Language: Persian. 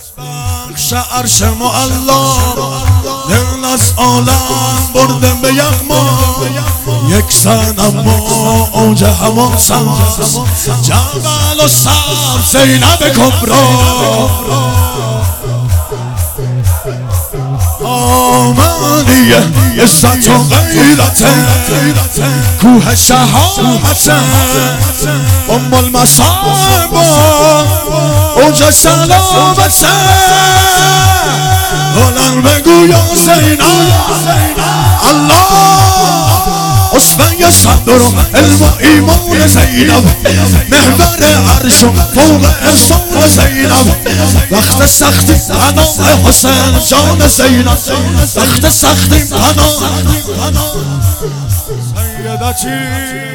بخش عرش معلا دل از عالم برده به یغما یک سن اما اوج حماسست جبل و سر زینب کبرا آمدیه عزت و غیرت کوه شهامت ام المصائب اوج سلامت بلند بگو یا زینب الله اصفه صبر و علم و ایمان زینب محور عرش و فوق احسان زینب وقت سختی پناه حسین جان زینب وقت سختی پناه سیدتی